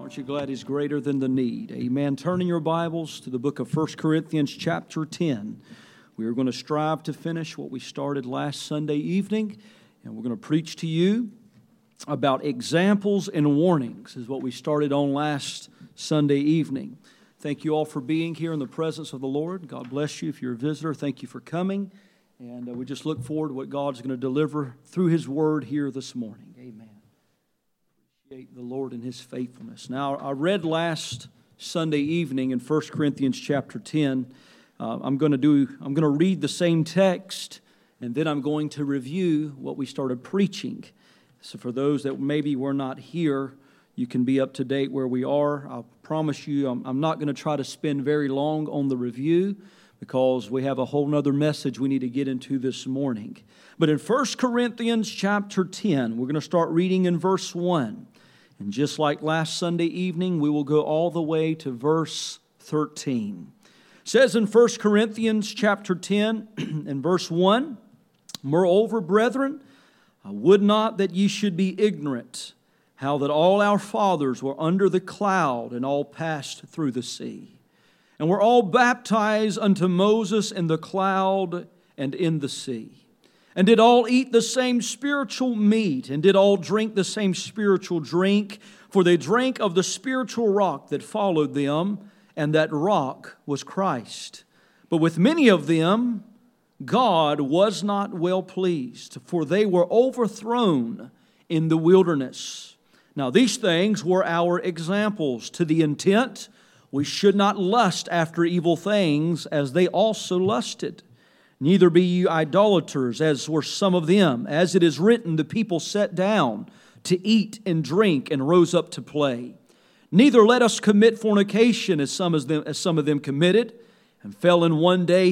Aren't you glad He's greater than the need? Amen. Turn in your Bibles to the book of 1 Corinthians chapter 10. We are going to strive to finish what we started last Sunday evening, and we're going to preach to you about examples and warnings, is what we started on last Sunday evening. Thank you all for being here in the presence of the Lord. God bless you. If you're a visitor, thank you for coming. And we just look forward to what God's going to deliver through His Word here this morning. Amen. Appreciate the Lord and His faithfulness. Now, I read last Sunday evening in 1 Corinthians chapter 10. I'm going to read the same text, and then I'm going to review what we started preaching. So for those that maybe were not here, you can be up to date where we are. I promise you, I'm not going to try to spend very long on the review, because we have a whole other message we need to get into this morning. But in 1 Corinthians chapter 10, we're going to start reading in verse 1. And just like last Sunday evening, we will go all the way to verse 13. It says in 1 Corinthians chapter 10 and verse 1, "Moreover, brethren, I would not that ye should be ignorant, how that all our fathers were under the cloud and all passed through the sea. And were all baptized unto Moses in the cloud and in the sea. And did all eat the same spiritual meat, and did all drink the same spiritual drink, for they drank of the spiritual rock that followed them, and that rock was Christ. But with many of them God was not well pleased, for they were overthrown in the wilderness. Now these things were our examples, to the intent we should not lust after evil things, as they also lusted. Neither be ye idolaters, as were some of them. As it is written, the people sat down to eat and drink, and rose up to play. Neither let us commit fornication, as some of them committed, and fell in one day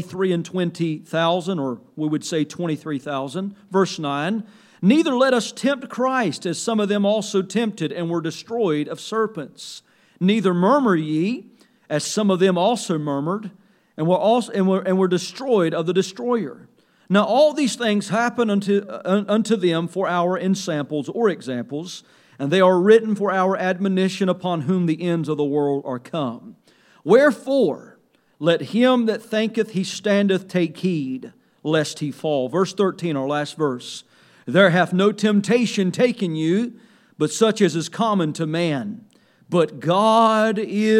23,000, or we would say 23,000. Verse 9, "Neither let us tempt Christ, as some of them also tempted, and were destroyed of serpents. Neither murmur ye, as some of them also murmured, and were destroyed of the destroyer. Now all these things happen unto them for our ensamples," or examples, "and they are written for our admonition, upon whom the ends of the world are come. Wherefore, let him that thinketh he standeth take heed, lest he fall." Verse 13, our last verse. "There hath no temptation taken you, but such as is common to man. But God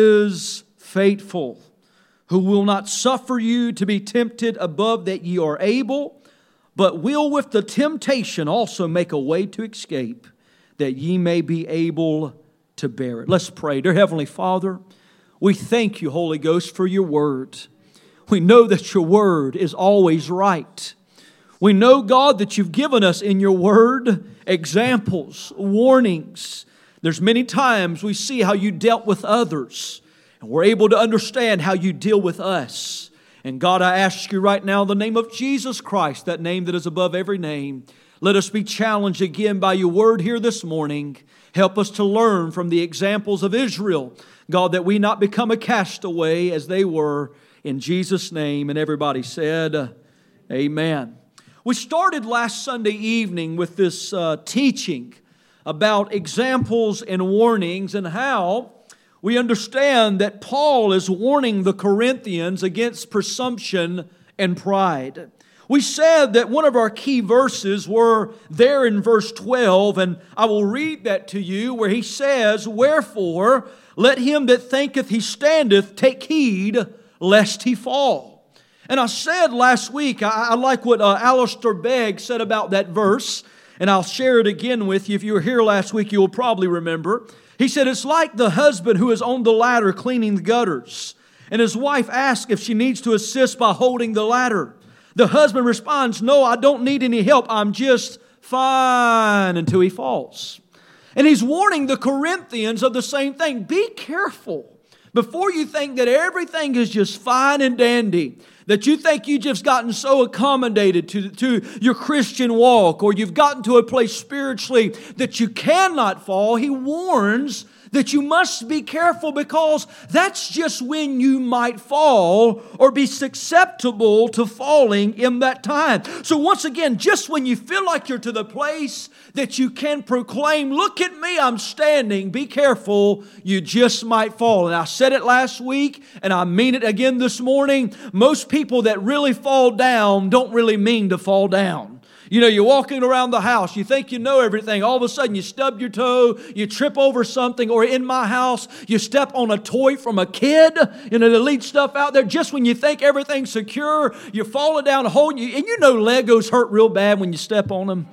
is faithful, who will not suffer you to be tempted above that ye are able, but will with the temptation also make a way to escape, that ye may be able to bear it." Let's pray. Dear Heavenly Father, we thank you, Holy Ghost, for your word. We know that your word is always right. We know, God, that you've given us in your word examples, warnings. There's many times we see how you dealt with others, and we're able to understand how you deal with us. And God, I ask you right now in the name of Jesus Christ, that name that is above every name, let us be challenged again by your word here this morning. Help us to learn from the examples of Israel, God, that we not become a castaway as they were, in Jesus' name. And everybody said, amen. We started last Sunday evening with this teaching about examples and warnings, and how we understand that Paul is warning the Corinthians against presumption and pride. We said that one of our key verses were there in verse 12, and I will read that to you, where he says, "Wherefore, let him that thinketh he standeth take heed, lest he fall." And I said last week, I like what Alistair Begg said about that verse, and I'll share it again with you. If you were here last week, you will probably remember. He said, it's like the husband who is on the ladder cleaning the gutters, and his wife asks if she needs to assist by holding the ladder. The husband responds, "No, I don't need any help. I'm just fine," until he falls. And he's warning the Corinthians of the same thing. Be careful before you think that everything is just fine and dandy, that you think you've just gotten so accommodated to your Christian walk, or you've gotten to a place spiritually that you cannot fall. He warns that you must be careful, because that's just when you might fall or be susceptible to falling in that time. So once again, just when you feel like you're to the place that you can proclaim, look at me, I'm standing, be careful, you just might fall. And I said it last week, and I mean it again this morning. Most people that really fall down don't really mean to fall down. You know, you're walking around the house, you think you know everything, all of a sudden you stub your toe, you trip over something, or in my house, you step on a toy from a kid, you know, to leave stuff out there. Just when you think everything's secure, you're falling down a hole, and you know Legos hurt real bad when you step on them.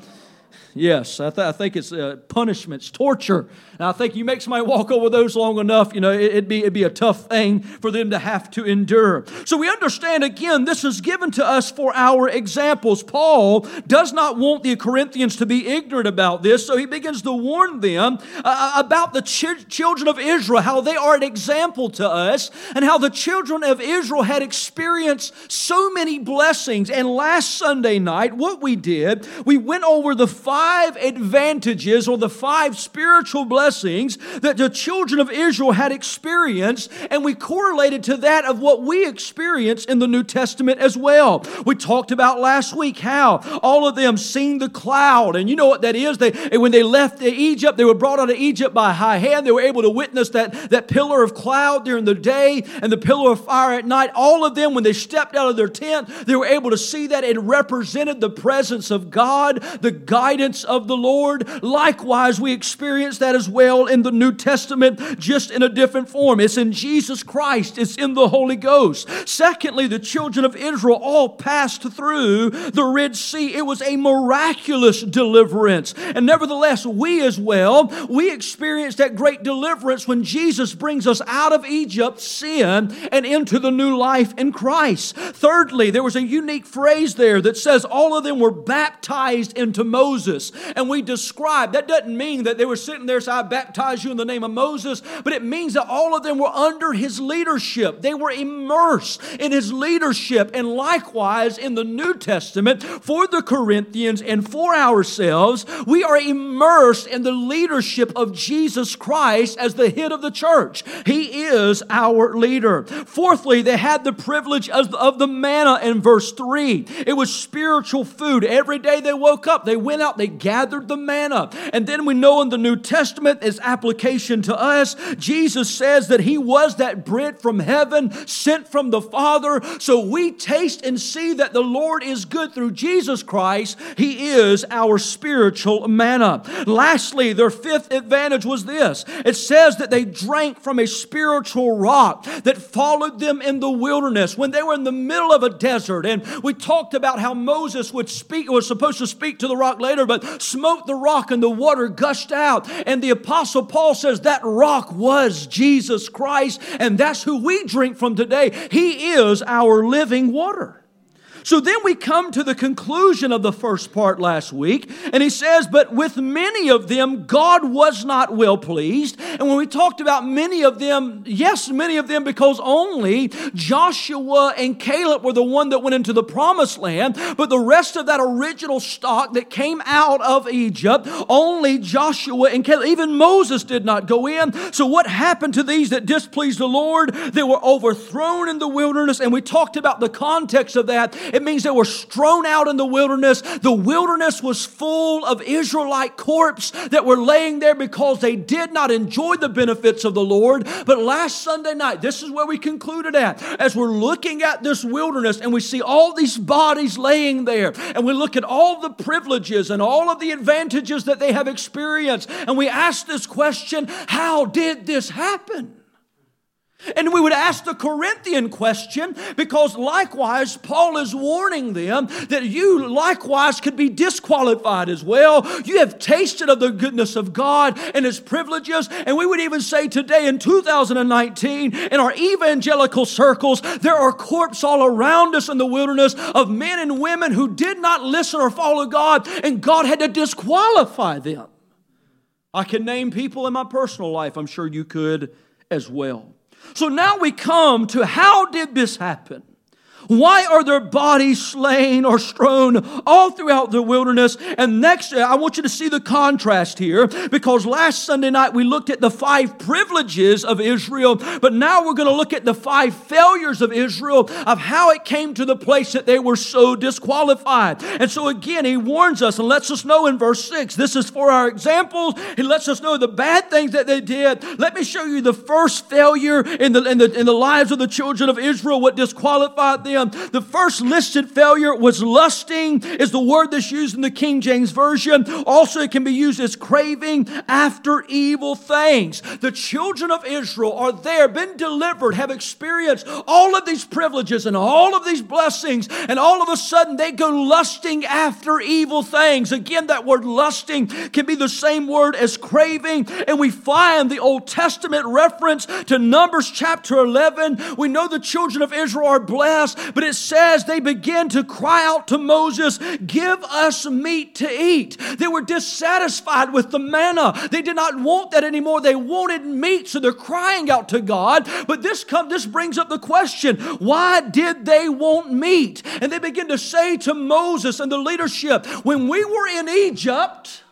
Yes, I think it's punishments, torture. And I think you make somebody walk over those long enough, you know, it'd be a tough thing for them to have to endure. So we understand, again, this is given to us for our examples. Paul does not want the Corinthians to be ignorant about this, so he begins to warn them about the children of Israel, how they are an example to us, and how the children of Israel had experienced so many blessings. And last Sunday night, what we did, we went over the 5 advantages, or the 5 spiritual blessings that the children of Israel had experienced, and we correlated to that of what we experience in the New Testament as well. We talked about last week how all of them seen the cloud, and you know what that is. When they left Egypt, they were brought out of Egypt by a high hand. They were able to witness that pillar of cloud during the day and the pillar of fire at night. All of them, when they stepped out of their tent, they were able to see that it represented the presence of God, the guidance of the Lord. Likewise, we experience that as well in the New Testament, just in a different form. It's in Jesus Christ. It's in the Holy Ghost. Secondly, the children of Israel all passed through the Red Sea. It was a miraculous deliverance. And nevertheless, we as well, we experienced that great deliverance when Jesus brings us out of Egypt, sin, and into the new life in Christ. Thirdly, there was a unique phrase there that says all of them were baptized into Moses. And we described, that doesn't mean that they were sitting there saying, I baptize you in the name of Moses, but it means that all of them were under his leadership. They were immersed in his leadership. And likewise, in the New Testament, for the Corinthians and for ourselves, we are immersed in the leadership of Jesus Christ as the head of the church. He is our leader. Fourthly, they had the privilege of the manna in verse 3. It was spiritual food. Every day they woke up, they went out, they gathered the manna. And then we know in the New Testament, as application to us, Jesus says that he was that bread from heaven sent from the Father. So we taste and see that the Lord is good through Jesus Christ. He is our spiritual manna. Lastly, their 5th advantage was this. It says that they drank from a spiritual rock that followed them in the wilderness when they were in the middle of a desert. And we talked about how Moses was supposed to speak to the rock later, but smote the rock and the water gushed out. And the Apostle Paul says that rock was Jesus Christ, and that's who we drink from today. He is our living water. So then we come to the conclusion of the first part last week, and he says, but with many of them, God was not well pleased. And when we talked about many of them, yes, many of them, because only Joshua and Caleb were the one that went into the promised land, but the rest of that original stock that came out of Egypt, only Joshua and Caleb, even Moses did not go in. So what happened to these that displeased the Lord? They were overthrown in the wilderness, and we talked about the context of that. It means they were strewn out in the wilderness. The wilderness was full of Israelite corpses that were laying there because they did not enjoy the benefits of the Lord. But last Sunday night, this is where we concluded at. As we're looking at this wilderness and we see all these bodies laying there, and we look at all the privileges and all of the advantages that they have experienced, and we ask this question, how did this happen? And we would ask the Corinthian question, because likewise Paul is warning them that you likewise could be disqualified as well. You have tasted of the goodness of God and His privileges. And we would even say today in 2019, in our evangelical circles, there are corpses all around us in the wilderness of men and women who did not listen or follow God, and God had to disqualify them. I can name people in my personal life. I'm sure you could as well. So now we come to, how did this happen? Why are their bodies slain or strewn all throughout the wilderness? And next, I want you to see the contrast here, because last Sunday night we looked at the 5 privileges of Israel, but now we're going to look at the 5 failures of Israel, of how it came to the place that they were so disqualified. And so again, he warns us and lets us know in verse 6, this is for our examples. He lets us know the bad things that they did. Let me show you the first failure in the lives of the children of Israel, what disqualified them. The first listed failure was lusting, is the word that's used in the King James Version. Also, it can be used as craving after evil things. The children of Israel are there, been delivered, have experienced all of these privileges and all of these blessings, and all of a sudden they go lusting after evil things. Again, that word lusting can be the same word as craving, and we find the Old Testament reference to Numbers chapter 11. We know the children of Israel are blessed, but it says they begin to cry out to Moses, give us meat to eat. They were dissatisfied with the manna. They did not want that anymore. They wanted meat, so they're crying out to God. But this brings up the question, why did they want meat? And they begin to say to Moses and the leadership, when we were in Egypt,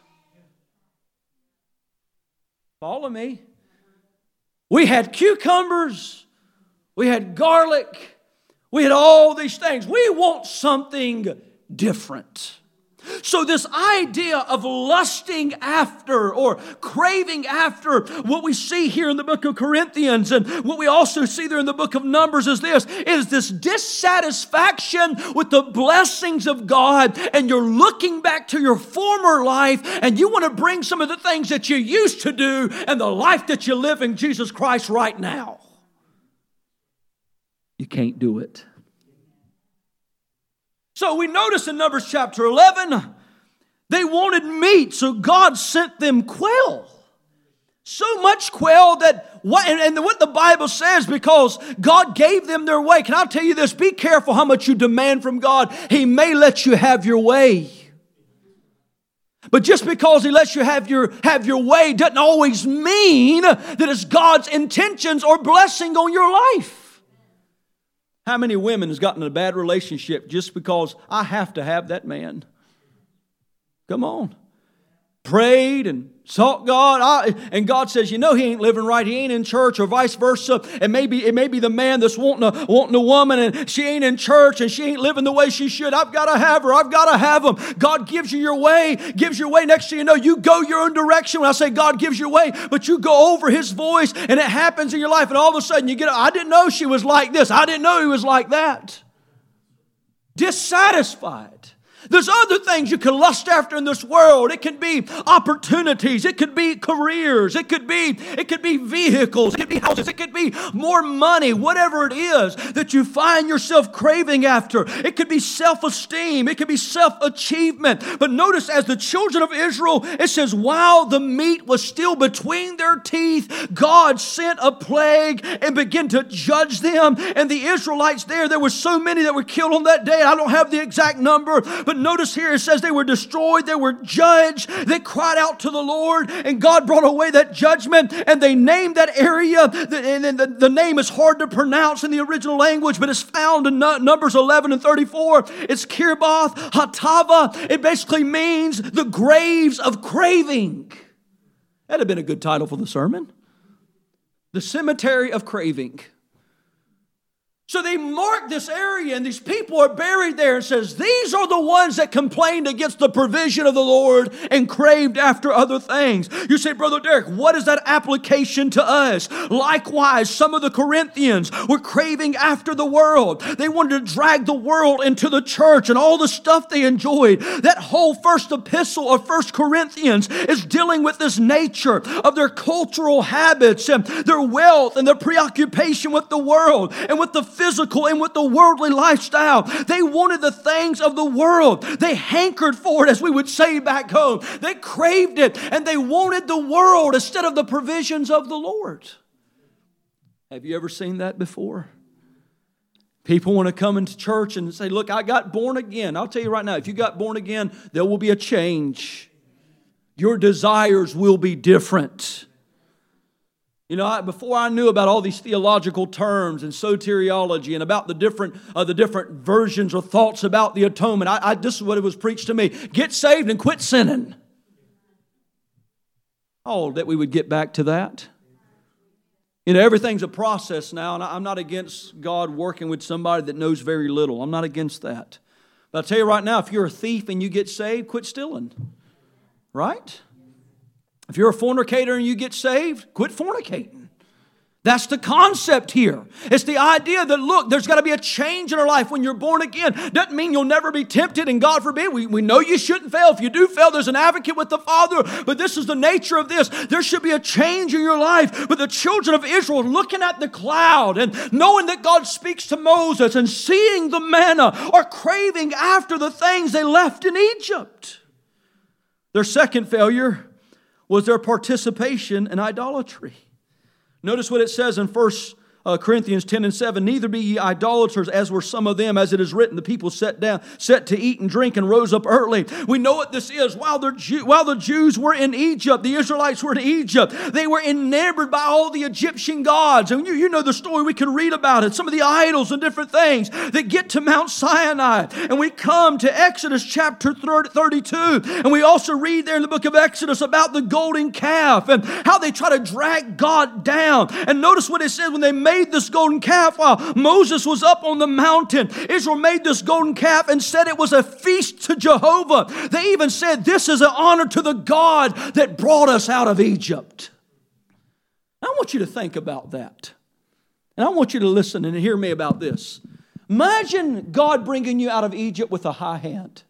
follow me, we had cucumbers, we had garlic, we had all these things. We want something different. So this idea of lusting after or craving after, what we see here in the book of Corinthians and what we also see there in the book of Numbers is this dissatisfaction with the blessings of God, and you're looking back to your former life and you want to bring some of the things that you used to do and the life that you live in Jesus Christ right now. You can't do it. So we notice in Numbers chapter 11, they wanted meat, so God sent them quail. So much quail that, what the Bible says, because God gave them their way. Can I tell you this? Be careful how much you demand from God. He may let you have your way. But just because He lets you have your way doesn't always mean that it's God's intentions or blessing on your life. How many women has gotten in a bad relationship just because I have to have that man? Come on. Prayed and sought God, and God says, he ain't living right, he ain't in church, or vice versa. And it may be the man that's wanting a woman, and she ain't in church, and she ain't living the way she should. I've got to have her. I've got to have him. God gives you your way. Next thing you know, you go your own direction. When I say God gives you way, but you go over His voice, and it happens in your life, and all of a sudden you I didn't know she was like this. I didn't know he was like that. Dissatisfied. There's other things you can lust after in this world. It can be opportunities. It could be careers. It could be vehicles. It could be houses. It could be more money. Whatever it is that you find yourself craving after. It could be self-esteem. It could be self-achievement. But notice, as the children of Israel, it says, while the meat was still between their teeth, God sent a plague and began to judge them. And the Israelites there were so many that were killed on that day. I don't have the exact number, but notice here it says they were destroyed, they were judged, they cried out to the Lord, and God brought away that judgment, and they named that area, and the name is hard to pronounce in the original language, but it's found in Numbers 11 and 34. It's Kirbath Hatava. It basically means the graves of craving. That'd have been a good title for the sermon. The cemetery of craving. So they mark this area, and these people are buried there, and says, these are the ones that complained against the provision of the Lord and craved after other things. You say, Brother Derek, what is that application to us? Likewise, some of the Corinthians were craving after the world. They wanted to drag the world into the church and all the stuff they enjoyed. That whole first epistle of 1 Corinthians is dealing with this nature of their cultural habits and their wealth and their preoccupation with the world and with the physical and with the worldly lifestyle. They wanted the things of the world. They hankered for it, as we would say back home. They craved it, and they wanted the world instead of the provisions of the Lord. Have you ever seen that before? People want to come into church and say, look, I got born again. I'll tell you right now, if you got born again, there will be a change. Your desires will be different. You know, before I knew about all these theological terms and soteriology and about the different versions or thoughts about the atonement, this is what it was preached to me. Get saved and quit sinning. Oh, that we would get back to that. You know, everything's a process now, and I'm not against God working with somebody that knows very little. I'm not against that. But I'll tell you right now, if you're a thief and you get saved, quit stealing. Right? If you're a fornicator and you get saved, quit fornicating. That's the concept here. It's the idea that, look, there's got to be a change in our life when you're born again. Doesn't mean you'll never be tempted, and God forbid, we know you shouldn't fail. If you do fail, there's an advocate with the Father. But this is the nature of this. There should be a change in your life. But the children of Israel looking at the cloud and knowing that God speaks to Moses and seeing the manna are craving after the things they left in Egypt. Their second failure was their participation in idolatry. Notice what it says in 1 Corinthians 10 and 7. Neither be ye idolaters, as were some of them, as it is written, the people set to eat and drink and rose up early. We know what this is. While the Jews were in Egypt, the Israelites were in Egypt, they were enamored by all the Egyptian gods. And you know the story, we can read about it. Some of the idols and different things that get to Mount Sinai. And we come to Exodus chapter 32. And we also read there in the book of Exodus about the golden calf and how they try to drag God down. And notice what it says when they made this golden calf while Moses was up on the mountain. Israel made this golden calf and said it was a feast to Jehovah. They even said, this is an honor to the God that brought us out of Egypt. I want you to think about that. And I want you to listen and hear me about this. Imagine God bringing you out of Egypt with a high hand.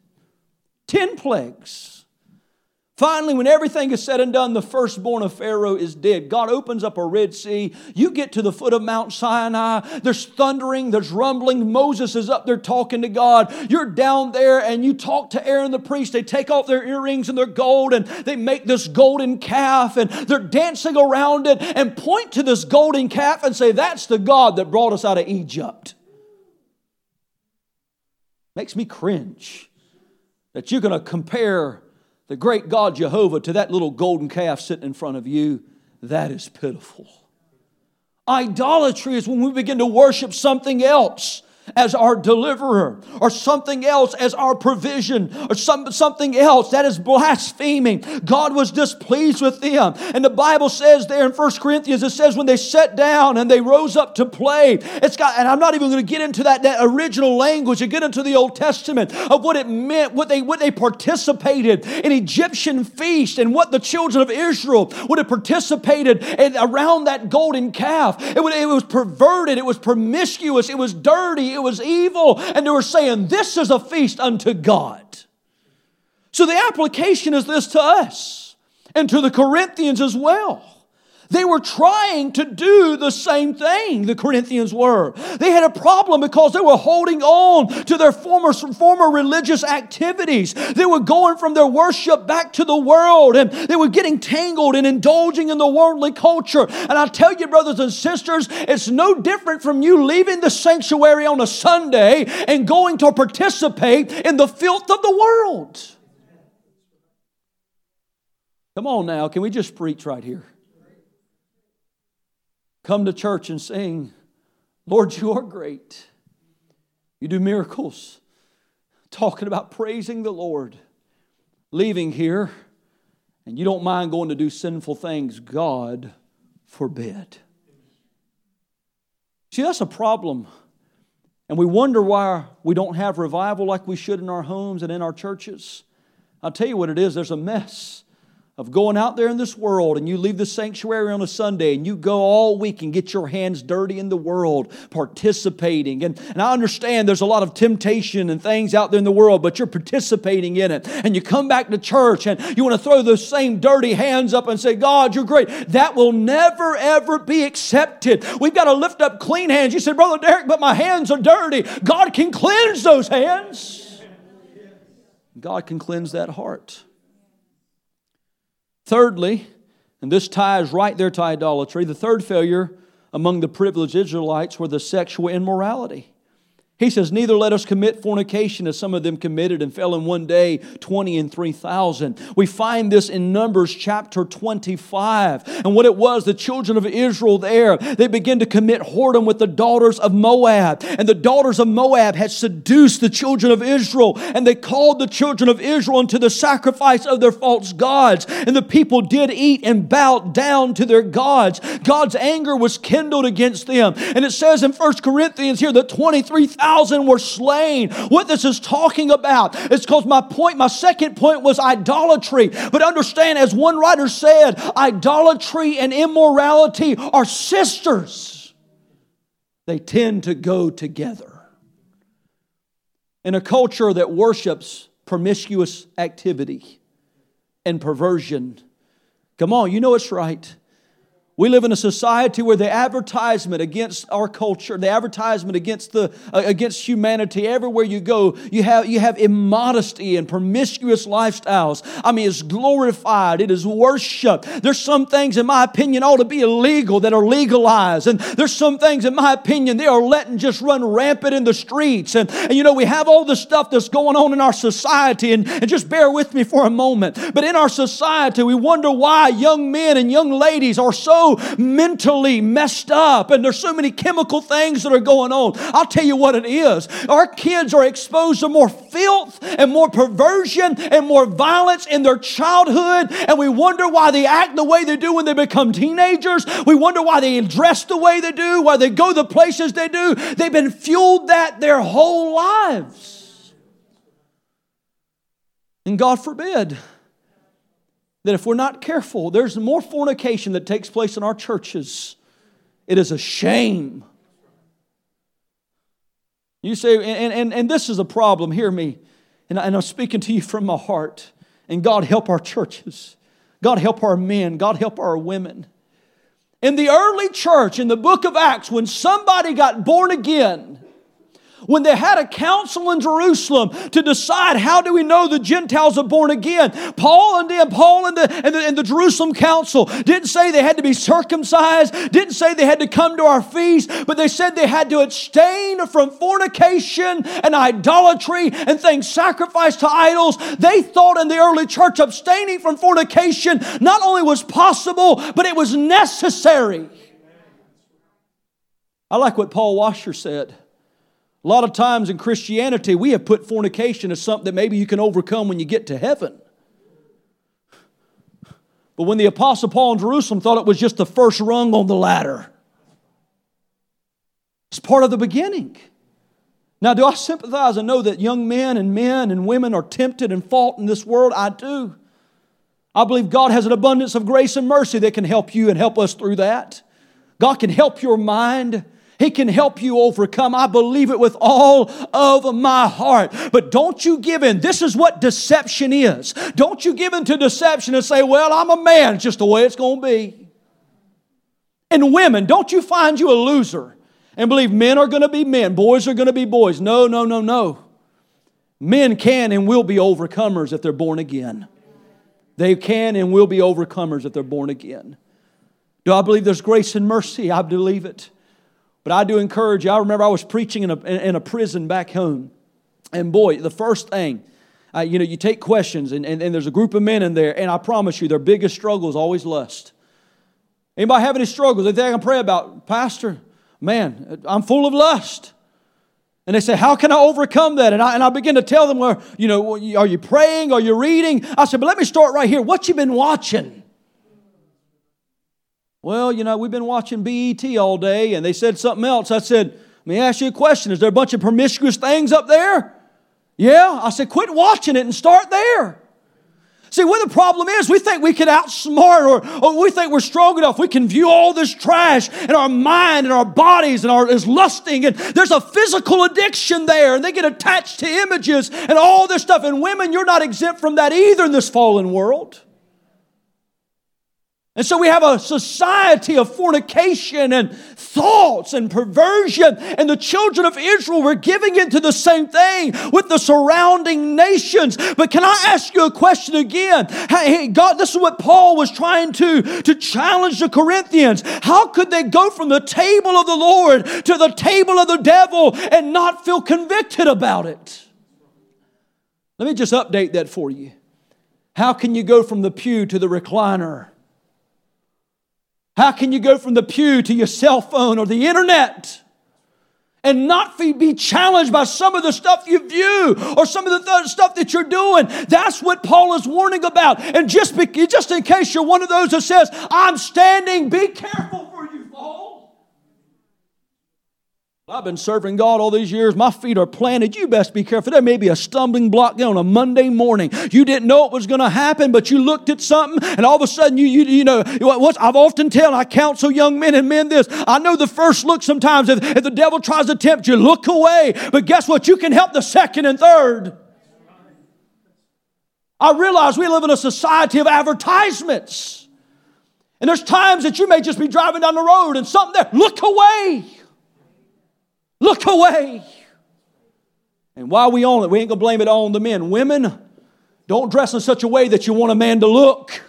10 plagues. Finally, when everything is said and done, the firstborn of Pharaoh is dead. God opens up a Red Sea. You get to the foot of Mount Sinai. There's thundering. There's rumbling. Moses is up there talking to God. You're down there and you talk to Aaron the priest. They take off their earrings and their gold and they make this golden calf and they're dancing around it and point to this golden calf and say, that's the God that brought us out of Egypt. Makes me cringe that you're going to compare the great God Jehovah to that little golden calf sitting in front of you. That is pitiful. Idolatry is when we begin to worship something else as our deliverer, or something else as our provision, or something else. That is blaspheming. God was displeased with them. And the Bible says there in 1 Corinthians, it says when they sat down and they rose up to play. And I'm not even going to get into that original language and get into the Old Testament of what it meant, what they participated in Egyptian feast and what the children of Israel would have participated in around that golden calf. It was perverted. It was promiscuous. It was dirty. It was evil, and they were saying, this is a feast unto God. So the application is this to us and to the Corinthians as well. They were trying to do the same thing, the Corinthians were. They had a problem because they were holding on to their former religious activities. They were going from their worship back to the world, and they were getting tangled and indulging in the worldly culture. And I tell you, brothers and sisters, it's no different from you leaving the sanctuary on a Sunday and going to participate in the filth of the world. Come on now, can we just preach right here? Come to church and sing, Lord, you are great. You do miracles. Talking about praising the Lord. Leaving here, and you don't mind going to do sinful things. God forbid. See, that's a problem. And we wonder why we don't have revival like we should in our homes and in our churches. I'll tell you what it is. There's a mess of going out there in this world, and you leave the sanctuary on a Sunday and you go all week and get your hands dirty in the world participating. And I understand there's a lot of temptation and things out there in the world, but you're participating in it. And you come back to church and you want to throw those same dirty hands up and say, God, you're great. That will never, ever be accepted. We've got to lift up clean hands. You said, Brother Derek, but my hands are dirty. God can cleanse those hands. God can cleanse that heart. Thirdly, and this ties right there to idolatry, the third failure among the privileged Israelites were the sexual immorality. He says, neither let us commit fornication as some of them committed and fell in one day 20 and 3,000. We find this in Numbers chapter 25. And what it was, the children of Israel there, they began to commit whoredom with the daughters of Moab. And the daughters of Moab had seduced the children of Israel. And they called the children of Israel unto the sacrifice of their false gods. And the people did eat and bowed down to their gods. God's anger was kindled against them. And it says in 1 Corinthians here that 23,000 were slain. What this is talking about is because my second point was idolatry. But understand, as one writer said, idolatry and immorality are sisters. They tend to go together. In a culture that worships promiscuous activity and perversion, come on, you know it's right. We live in a society where the advertisement against our culture, the advertisement against humanity, everywhere you go, you have immodesty and promiscuous lifestyles. I mean, it's glorified. It is worship. There's some things, in my opinion, ought to be illegal that are legalized. And there's some things, in my opinion, they are letting just run rampant in the streets. And you know, we have all the stuff that's going on in our society. And just bear with me for a moment. But in our society, we wonder why young men and young ladies are so mentally messed up, and there's so many chemical things that are going on. I'll tell you what it is. Our kids are exposed to more filth and more perversion and more violence in their childhood, and we wonder why they act the way they do when they become teenagers. We wonder why they dress the way they do, why they go the places they do. They've been fueled that their whole lives. And God forbid that if we're not careful, there's more fornication that takes place in our churches. It is a shame. You say, and this is a problem, hear me, and I'm speaking to you from my heart. And God help our churches. God help our men. God help our women. In the early church, in the book of Acts, when somebody got born again, when they had a council in Jerusalem to decide how do we know the Gentiles are born again, Paul and the Jerusalem council didn't say they had to be circumcised, didn't say they had to come to our feast, but they said they had to abstain from fornication and idolatry and things sacrificed to idols. They thought in the early church abstaining from fornication not only was possible, but it was necessary. I like what Paul Washer said. A lot of times in Christianity, we have put fornication as something that maybe you can overcome when you get to heaven. But when the Apostle Paul in Jerusalem thought it was just the first rung on the ladder, it's part of the beginning. Now, do I sympathize and know that young men and women are tempted and fault in this world? I do. I believe God has an abundance of grace and mercy that can help you and help us through that. God can help your mind. He can help you overcome. I believe it with all of my heart. But don't you give in. This is what deception is. Don't you give in to deception and say, well, I'm a man. It's just the way it's going to be. And women, don't you find you a loser and believe men are going to be men, boys are going to be boys. No, no, no, no. Men can and will be overcomers if they're born again. They can and will be overcomers if they're born again. Do I believe there's grace and mercy? I believe it. But I do encourage you. I remember I was preaching in a prison back home. And boy, the first thing, you take questions and there's a group of men in there. And I promise you, their biggest struggle is always lust. Anybody have any struggles? Anything I can pray about? Pastor, man, I'm full of lust. And they say, how can I overcome that? And I begin to tell them, well, are you praying? Are you reading? I said, but let me start right here. What you been watching? Well, we've been watching BET all day, and they said something else. I said, let me ask you a question. Is there a bunch of promiscuous things up there? Yeah. I said, quit watching it and start there. See, what the problem is, we think we can outsmart or we think we're strong enough. We can view all this trash in our mind and our bodies and is lusting. And there's a physical addiction there, and they get attached to images and all this stuff. And women, you're not exempt from that either in this fallen world. And so we have a society of fornication and thoughts and perversion. And the children of Israel were giving into the same thing with the surrounding nations. But can I ask you a question again? Hey, God, this is what Paul was trying to challenge the Corinthians. How could they go from the table of the Lord to the table of the devil and not feel convicted about it? Let me just update that for you. How can you go from the pew to the recliner? How can you go from the pew to your cell phone or the internet and not be challenged by some of the stuff you view or some of the stuff that you're doing? That's what Paul is warning about. And just in case you're one of those that says, I'm standing, be careful for you, Paul. I've been serving God all these years. My feet are planted. You best be careful. There may be a stumbling block there on a Monday morning. You didn't know it was going to happen, but you looked at something, and all of a sudden, you know, I've often tell, I counsel young men and men this. I know the first look sometimes, if the devil tries to tempt you, look away. But guess what? You can help the second and third. I realize we live in a society of advertisements. And there's times that you may just be driving down the road and something there. Look away. Look away. And while we own it, we ain't going to blame it all on the men. Women, don't dress in such a way that you want a man to look.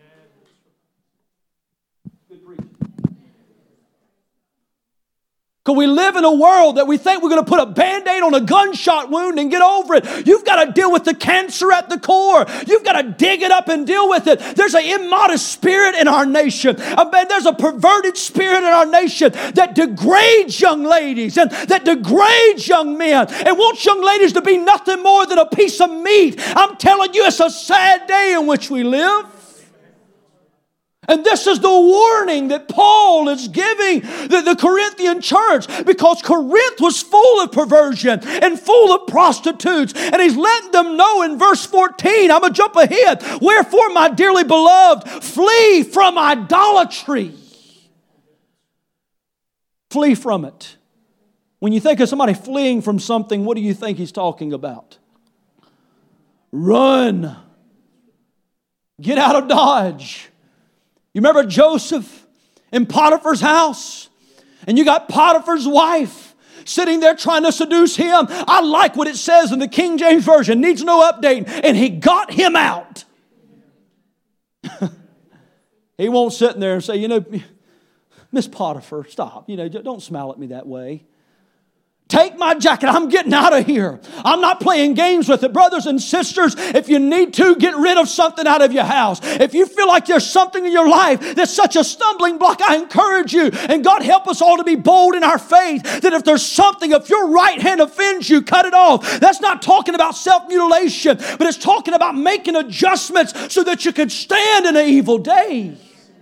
Because we live in a world that we think we're going to put a Band-Aid on a gunshot wound and get over it. You've got to deal with the cancer at the core. You've got to dig it up and deal with it. There's an immodest spirit in our nation. There's a perverted spirit in our nation that degrades young ladies and that degrades young men and wants young ladies to be nothing more than a piece of meat. I'm telling you, it's a sad day in which we live. And this is the warning that Paul is giving the Corinthian church, because Corinth was full of perversion and full of prostitutes. And he's letting them know in verse 14, I'm going to jump ahead. Wherefore, my dearly beloved, flee from idolatry. Flee from it. When you think of somebody fleeing from something, what do you think he's talking about? Run. Get out of Dodge. You remember Joseph in Potiphar's house? And you got Potiphar's wife sitting there trying to seduce him. I like what it says in the King James Version. Needs no update. And he got him out. He won't sit in there and say, you know, Miss Potiphar, stop. You know, don't smile at me that way. Take my jacket. I'm getting out of here. I'm not playing games with it. Brothers and sisters, if you need to, get rid of something out of your house. If you feel like there's something in your life that's such a stumbling block, I encourage you, and God help us all to be bold in our faith, that if there's something, if your right hand offends you, cut it off. That's not talking about self-mutilation, but it's talking about making adjustments so that you can stand in an evil day.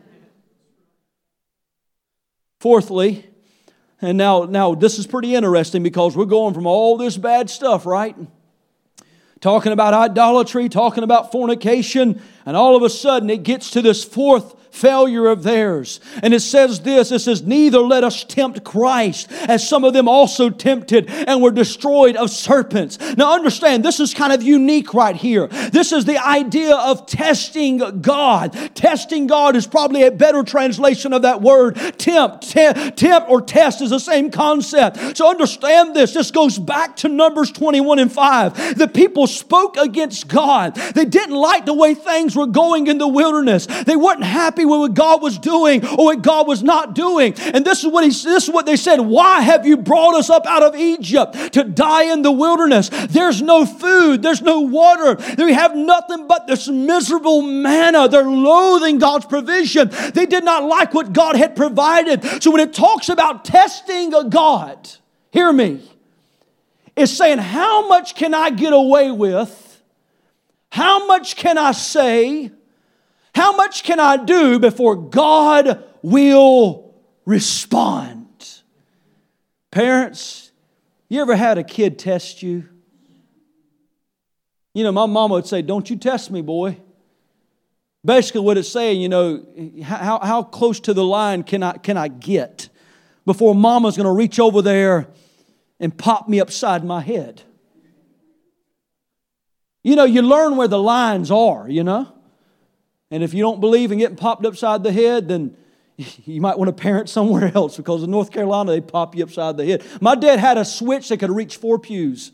Fourthly, and now this is pretty interesting, because we're going from all this bad stuff, right? Talking about idolatry, talking about fornication, and all of a sudden it gets to this fourth failure of theirs. And it says this, it says, neither let us tempt Christ, as some of them also tempted and were destroyed of serpents. Now understand, this is kind of unique right here. This is the idea of testing God. Testing God is probably a better translation of that word. Tempt or test is the same concept. So understand this. This goes back to Numbers 21 and 5. The people spoke against God. They didn't like the way things were going in the wilderness. They weren't happy with what God was doing or what God was not doing. And this is what they said. Why have you brought us up out of Egypt to die in the wilderness? There's no food. There's no water. We have nothing but this miserable manna. They're loathing God's provision. They did not like what God had provided. So when it talks about testing God, hear me, it's saying, how much can I get away with? How much can I say? How much can I do before God will respond? Parents, you ever had a kid test you? You know, my mama would say, don't you test me, boy. Basically what it's saying, you know, how close to the line can I get before mama's going to reach over there and pop me upside my head? You know, you learn where the lines are, you know. And if you don't believe in getting popped upside the head, then you might want to parent somewhere else, because in North Carolina, they pop you upside the head. My dad had a switch that could reach 4 pews.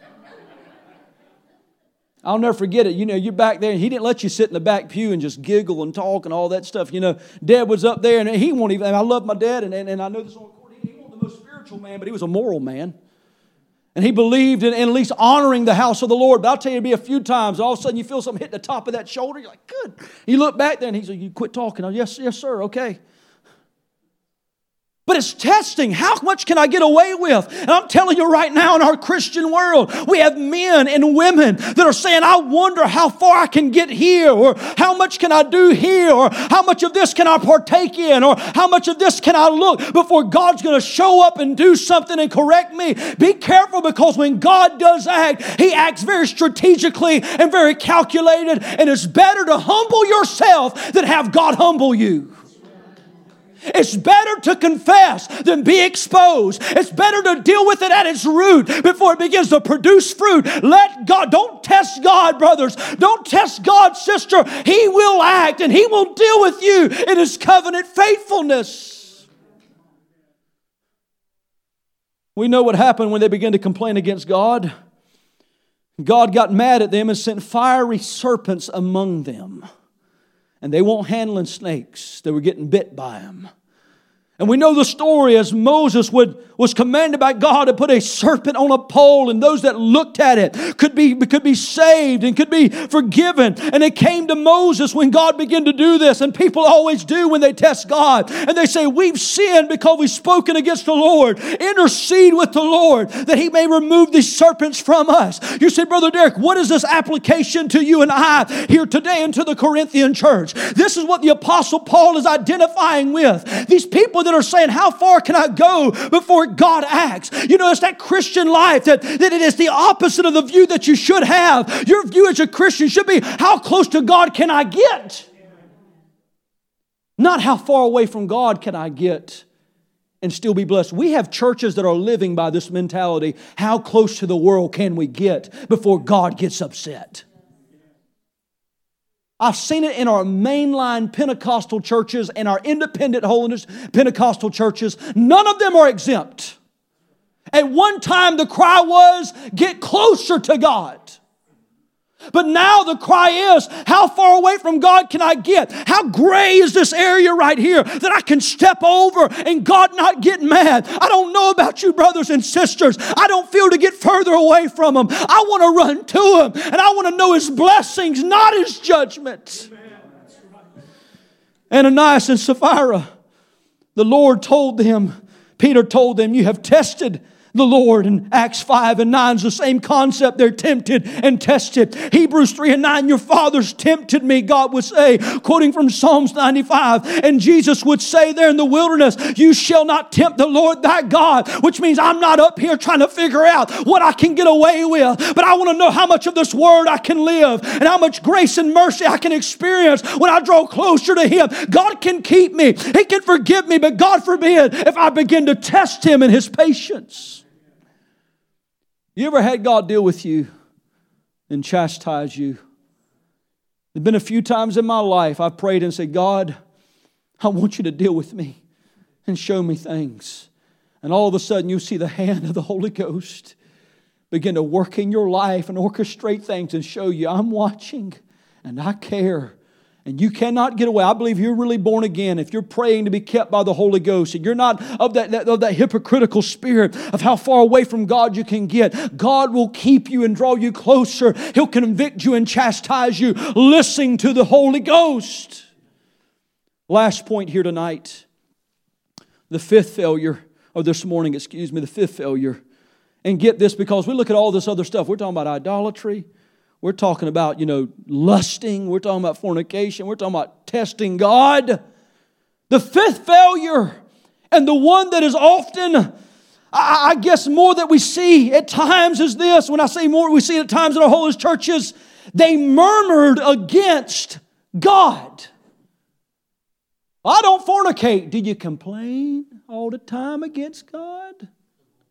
I'll never forget it. You know, you're back there, and he didn't let you sit in the back pew and just giggle and talk and all that stuff. You know, Dad was up there, and he won't even, and I love my dad, and I know this on record, he wasn't the most spiritual man, but he was a moral man. And he believed in at least honoring the house of the Lord. But I'll tell you, it'll be a few times, all of a sudden you feel something hit the top of that shoulder. You're like, good. You look back there, and he's like, you quit talking. Oh, yes, sir, okay. But it's testing. How much can I get away with? And I'm telling you right now, in our Christian world, we have men and women that are saying, I wonder how far I can get here, or how much can I do here, or how much of this can I partake in, or how much of this can I look before God's going to show up and do something and correct me. Be careful, because when God does act, He acts very strategically and very calculated, and it's better to humble yourself than have God humble you. It's better to confess than be exposed. It's better to deal with it at its root before it begins to produce fruit. Let God, don't test God, brothers. Don't test God, sister. He will act, and He will deal with you in His covenant faithfulness. We know what happened when they began to complain against God. God got mad at them and sent fiery serpents among them. And they weren't handling snakes. They were getting bit by them. And we know the story as Moses was commanded by God to put a serpent on a pole, and those that looked at it could be saved and could be forgiven. And it came to Moses when God began to do this, and people always do when they test God. And they say, we've sinned because we've spoken against the Lord. Intercede with the Lord that He may remove these serpents from us. You say, Brother Derek, what is this application to you and I here today and to the Corinthian church? This is what the Apostle Paul is identifying with. These people that are saying, how far can I go before God acts? You know, it's that Christian life that it is the opposite of the view that you should have. Your view as a Christian should be, how close to God can I get? Not how far away from God can I get and still be blessed. We have churches that are living by this mentality. How close to the world can we get before God gets upset? I've seen it in our mainline Pentecostal churches and our independent holiness Pentecostal churches. None of them are exempt. At one time the cry was, get closer to God. But now the cry is, how far away from God can I get? How gray is this area right here that I can step over and God not get mad? I don't know about you, brothers and sisters. I don't feel to get further away from Him. I want to run to Him, and I want to know His blessings, not His judgment. Ananias and Sapphira, the Lord told them, Peter told them, you have tested the Lord. In Acts 5 and 9 is the same concept. They're tempted and tested. Hebrews 3 and 9, your fathers tempted me, God would say, quoting from Psalms 95. And Jesus would say there in the wilderness, you shall not tempt the Lord thy God, which means I'm not up here trying to figure out what I can get away with, but I want to know how much of this word I can live and how much grace and mercy I can experience when I draw closer to Him. God can keep me. He can forgive me, but God forbid if I begin to test Him in His patience. You ever had God deal with you and chastise you? There's been a few times in my life I've prayed and said, God, I want you to deal with me and show me things. And all of a sudden you see the hand of the Holy Ghost begin to work in your life and orchestrate things and show you, I'm watching and I care. And you cannot get away. I believe you're really born again if you're praying to be kept by the Holy Ghost and you're not of that hypocritical spirit of how far away from God you can get. God will keep you and draw you closer. He'll convict you and chastise you. Listen to the Holy Ghost. Last point here tonight. The fifth failure And get this, because we look at all this other stuff. We're talking about idolatry. We're talking about, lusting. We're talking about fornication. We're talking about testing God. The fifth failure, and the one that is often, I guess more that we see at times is this. When I say more, we see it at times in our holiness churches. They murmured against God. I don't fornicate. Do you complain all the time against God?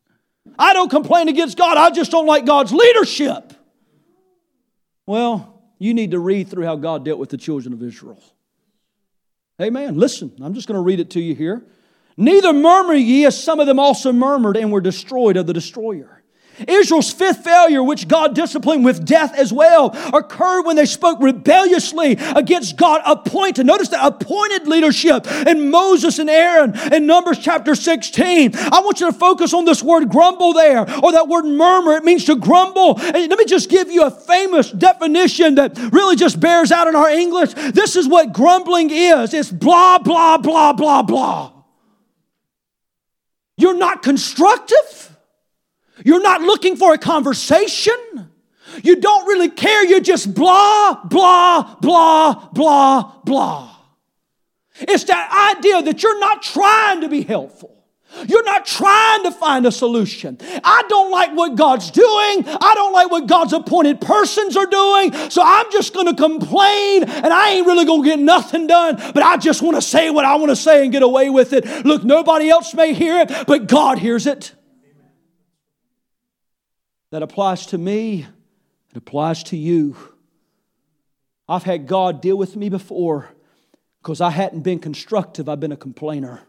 I don't complain against God. I just don't like God's leadership. Well, You need to read through how God dealt with the children of Israel. Amen. Listen, I'm just going to read it to you here. Neither murmur ye, as some of them also murmured and were destroyed of the destroyer. Israel's fifth failure, which God disciplined with death as well, occurred when they spoke rebelliously against God appointed. Notice the appointed leadership in Moses and Aaron in Numbers chapter 16. I want you to focus on this word grumble there, or that word murmur. It means to grumble. And let me just give you a famous definition that really just bears out in our English. This is what grumbling is. It's blah, blah, blah, blah, blah. You're not constructive. You're not looking for a conversation. You don't really care. You're just blah, blah, blah, blah, blah. It's that idea that you're not trying to be helpful. You're not trying to find a solution. I don't like what God's doing. I don't like what God's appointed persons are doing. So I'm just going to complain, and I ain't really going to get nothing done. But I just want to say what I want to say and get away with it. Look, nobody else may hear it, but God hears it. That applies to me. It applies to you. I've had God deal with me before because I hadn't been constructive. I've been a complainer.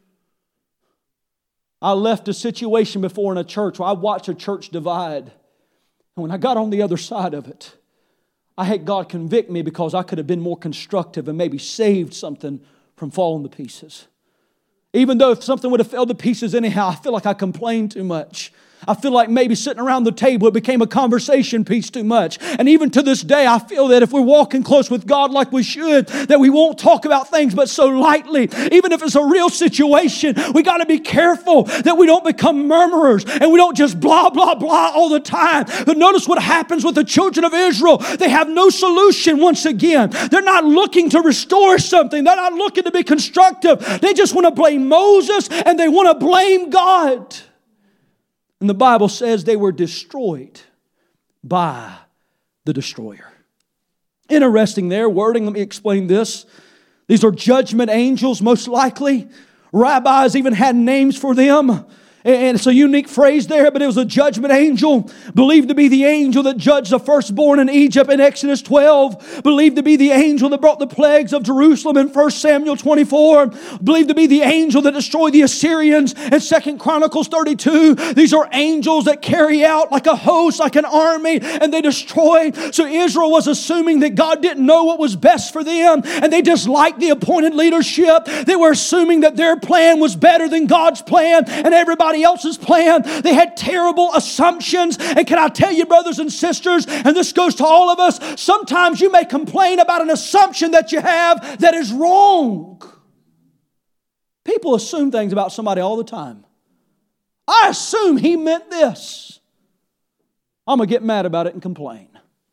I left a situation before in a church where I watched a church divide. And when I got on the other side of it, I had God convict me because I could have been more constructive and maybe saved something from falling to pieces. Even though if something would have fell to pieces anyhow, I feel like I complained too much. I feel like maybe sitting around the table, it became a conversation piece too much. And even to this day, I feel that if we're walking close with God like we should, that we won't talk about things but so lightly. Even if it's a real situation, we got to be careful that we don't become murmurers and we don't just blah, blah, blah all the time. But notice what happens with the children of Israel. They have no solution once again. They're not looking to restore something. They're not looking to be constructive. They just want to blame Moses and they want to blame God. And the Bible says they were destroyed by the destroyer. Interesting there, wording. Let me explain this. These are judgment angels, most likely. Rabbis even had names for them. And it's a unique phrase there, but it was a judgment angel, believed to be the angel that judged the firstborn in Egypt in Exodus 12, believed to be the angel that brought the plagues of Jerusalem in 1 Samuel 24, believed to be the angel that destroyed the Assyrians in 2 Chronicles 32. These are angels that carry out like a host, like an army, and they destroy. So Israel was assuming that God didn't know what was best for them, and they disliked the appointed leadership. They were assuming that their plan was better than God's plan, and everybody else's plan. They had terrible assumptions. And can I tell you, brothers and sisters, and this goes to all of us, sometimes you may complain about an assumption that you have that is wrong. People assume things about somebody all the time. I assume he meant this. I'm going to get mad about it and complain.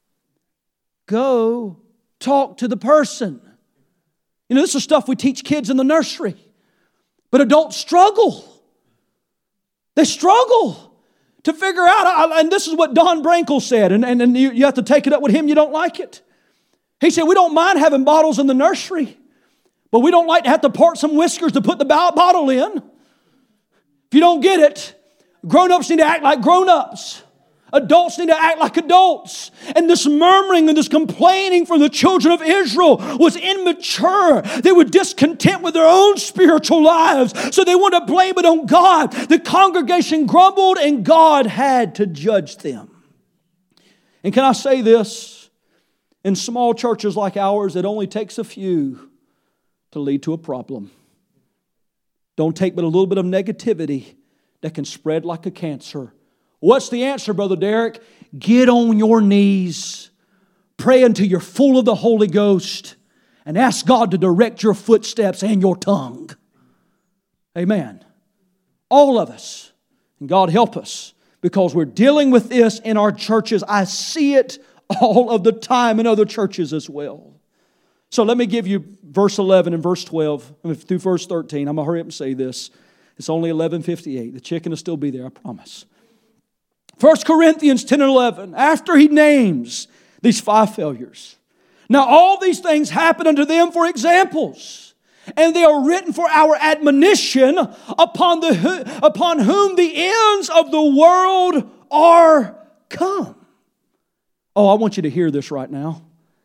Go talk to the person. You know, this is stuff we teach kids in the nursery. But adults struggle. They struggle to figure out, and this is what Don Brankel said, and you have to take it up with him, you don't like it. He said, we don't mind having bottles in the nursery, but we don't like to have to part some whiskers to put the bottle in. If you don't get it, grown-ups need to act like grown-ups. Adults need to act like adults. And this murmuring and this complaining from the children of Israel was immature. They were discontent with their own spiritual lives, so they wanted to blame it on God. The congregation grumbled and God had to judge them. And can I say this? In small churches like ours, it only takes a few to lead to a problem. Don't take but a little bit of negativity that can spread like a cancer. What's the answer, Brother Derek? Get on your knees, pray until you're full of the Holy Ghost, and ask God to direct your footsteps and your tongue. Amen. All of us. And God help us, because we're dealing with this in our churches. I see it all of the time in other churches as well. So let me give you verse 11 and verse 12 through verse 13. I'm going to hurry up and say this. It's only 11:58. The chicken will still be there, I promise. 1 Corinthians 10 and 11, after he names these 5 failures. Now all these things happen unto them for examples, and they are written for our admonition, upon whom the ends of the world are come. Oh, I want you to hear this right now.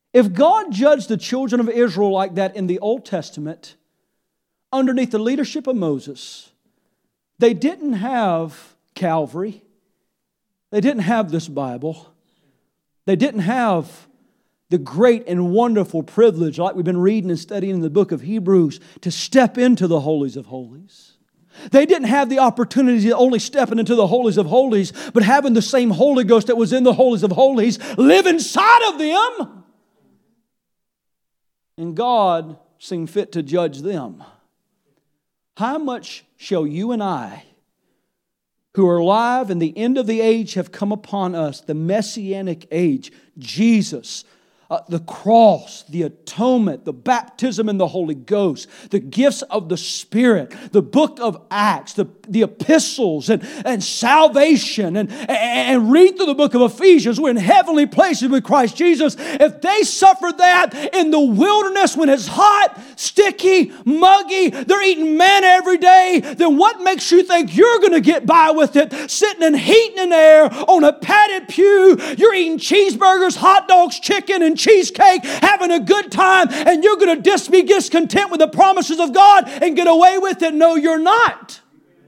If God judged the children of Israel like that in the Old Testament, underneath the leadership of Moses, they didn't have Calvary. They didn't have this Bible. They didn't have the great and wonderful privilege, like we've been reading and studying in the book of Hebrews, to step into the holies of holies. They didn't have the opportunity to only stepping into the holies of holies, but having the same Holy Ghost that was in the holies of holies live inside of them. And God seemed fit to judge them. How much shall you and I, who are alive and the end of the age have come upon us, the Messianic age, Jesus, the cross, the atonement, the baptism in the Holy Ghost, the gifts of the Spirit, the book of Acts, the epistles, and salvation, and read through the book of Ephesians. We're in heavenly places with Christ Jesus. If they suffered that in the wilderness when it's hot, sticky, muggy, they're eating manna every day, then what makes you think you're going to get by with it? Sitting in heat and air on a padded pew, you're eating cheeseburgers, hot dogs, chicken, and cheesecake, having a good time, and you're going to be discontent with the promises of God and get away with it. No, you're not.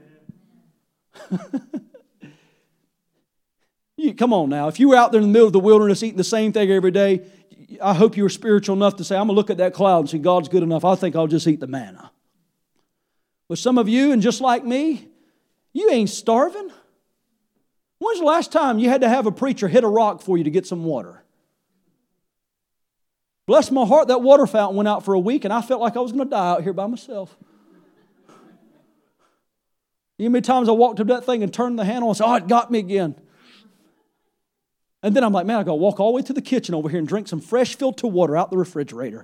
Come on now. If you were out there in the middle of the wilderness eating the same thing every day, I hope you were spiritual enough to say, I'm going to look at that cloud and see God's good enough. I think I'll just eat the manna. But some of you, and just like me, you ain't starving. When's the last time you had to have a preacher hit a rock for you to get some water? Bless my heart, that water fountain went out for a week and I felt like I was going to die out here by myself. You know how many times I walked up to that thing and turned the handle and said, oh, it got me again. And then I'm like, man, I got to walk all the way to the kitchen over here and drink some fresh filtered water out the refrigerator.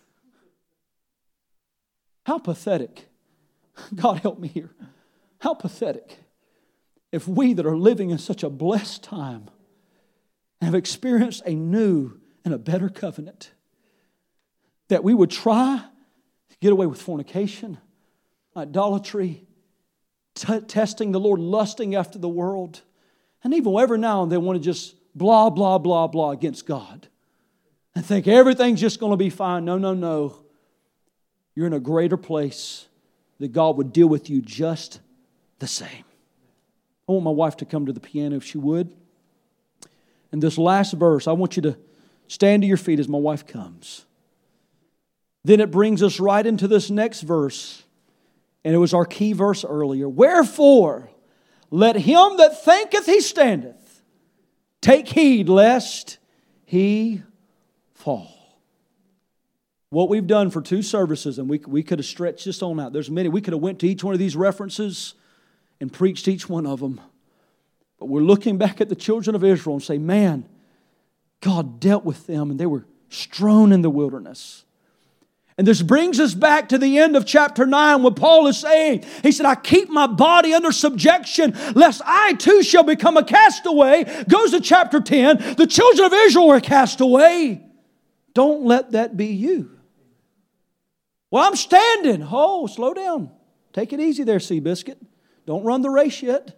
How pathetic. God help me here. How pathetic if we that are living in such a blessed time have experienced a new and a better covenant, that we would try to get away with fornication, idolatry, testing the Lord, lusting after the world, and even every now and then want to just blah, blah, blah, blah against God and think everything's just going to be fine. No, no, no. You're in a greater place that God would deal with you just the same. I want my wife to come to the piano if she would. And this last verse, I want you to stand to your feet as my wife comes. Then it brings us right into this next verse. And it was our key verse earlier. Wherefore, let him that thinketh he standeth take heed lest he fall. What we've done for 2 services, and we could have stretched this on out. There's many. We could have went to each one of these references and preached each one of them. But we're looking back at the children of Israel and say, man, God dealt with them and they were strewn in the wilderness. And this brings us back to the end of chapter 9 what Paul is saying. He said, I keep my body under subjection lest I too shall become a castaway. Goes to chapter 10. The children of Israel were cast away. Don't let that be you. Well, I'm standing. Oh, slow down. Take it easy there, Seabiscuit. Don't run the race yet.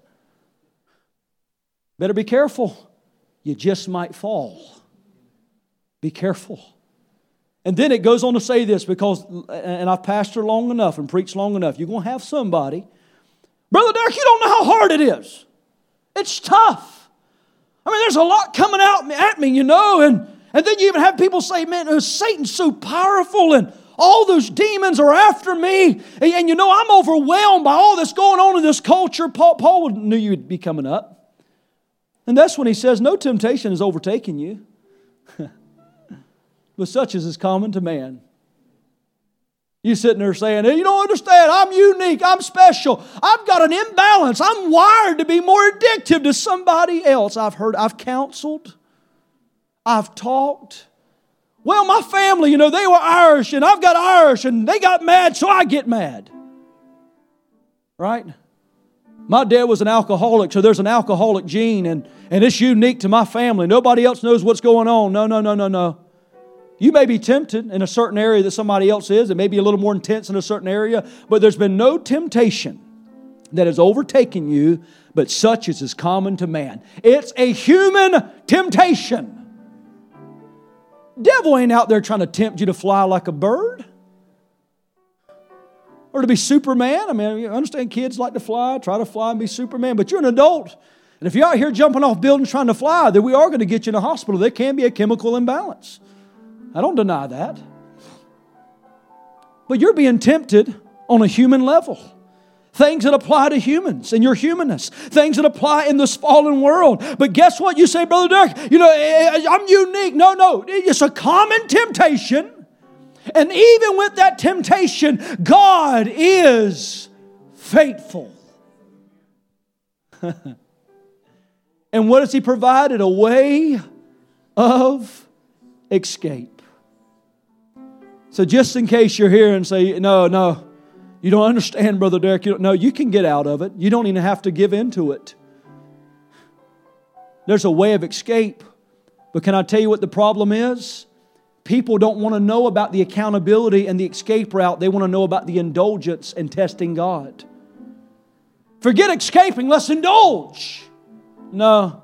Better be careful. You just might fall. Be careful. And then it goes on to say this because, and I've pastored long enough and preached long enough, you're going to have somebody, Brother Derek, you don't know how hard it is. It's tough. I mean, there's a lot coming out at me, you know, and then you even have people say, man, Satan's so powerful and all those demons are after me. And you know, I'm overwhelmed by all that's going on in this culture. Paul knew you'd be coming up. And that's when he says, no temptation has overtaken you. But such as is common to man. You sitting there saying, hey, you don't understand, I'm unique, I'm special. I've got an imbalance. I'm wired to be more addictive to somebody else. I've counseled. I've talked. Well, my family, you know, they were Irish and I've got Irish and they got mad, so I get mad. Right? My dad was an alcoholic, so there's an alcoholic gene and it's unique to my family. Nobody else knows what's going on. No. You may be tempted in a certain area that somebody else is. It may be a little more intense in a certain area, but there's been no temptation that has overtaken you, but such as is common to man. It's a human temptation. Devil ain't out there trying to tempt you to fly like a bird. Or to be Superman. I mean, you understand kids like to fly, try to fly and be Superman, but you're an adult. And if you're out here jumping off buildings trying to fly, then we are going to get you in a hospital. There can be a chemical imbalance. I don't deny that. But you're being tempted on a human level. Things that apply to humans and your humanness. Things that apply in this fallen world. But guess what? You say, Brother Derek, I'm unique. No. It's a common temptation. And even with that temptation, God is faithful. And what has He provided? A way of escape. So just in case you're here and say, no, you don't understand, Brother Derek. You can get out of it. You don't even have to give into it. There's a way of escape. But can I tell you what the problem is? People don't want to know about the accountability and the escape route. They want to know about the indulgence and testing God. Forget escaping, let's indulge. No.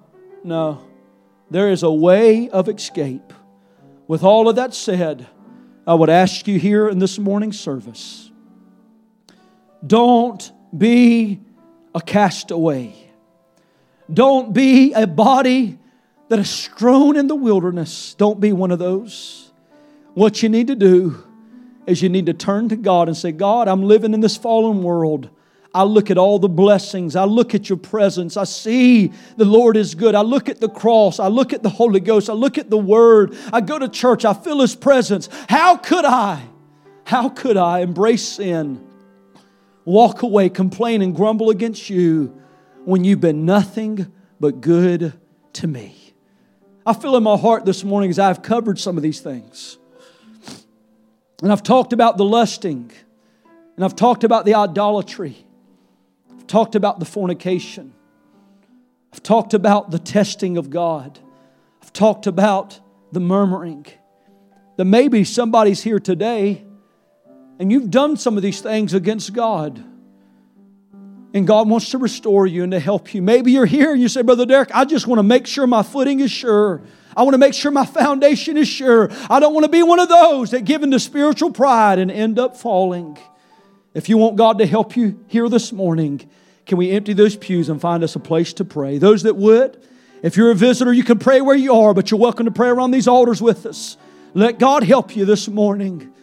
There is a way of escape. With all of that said, I would ask you here in this morning's service, don't be a castaway. Don't be a body that is strewn in the wilderness. Don't be one of those. What you need to do is you need to turn to God and say, God, I'm living in this fallen world. I look at all the blessings. I look at your presence. I see the Lord is good. I look at the cross. I look at the Holy Ghost. I look at the Word. I go to church. I feel His presence. How could I embrace sin, walk away, complain and grumble against you when you've been nothing but good to me? I feel in my heart this morning as I've covered some of these things. And I've talked about the lusting. And I've talked about the idolatry. I've talked about the fornication. I've talked about the testing of God. I've talked about the murmuring. That maybe somebody's here today and you've done some of these things against God. And God wants to restore you and to help you. Maybe you're here and you say, Brother Derek, I just want to make sure my footing is sure. I want to make sure my foundation is sure. I don't want to be one of those that give into spiritual pride and end up falling. If you want God to help you here this morning, can we empty those pews and find us a place to pray? Those that would, if you're a visitor, you can pray where you are, but you're welcome to pray around these altars with us. Let God help you this morning.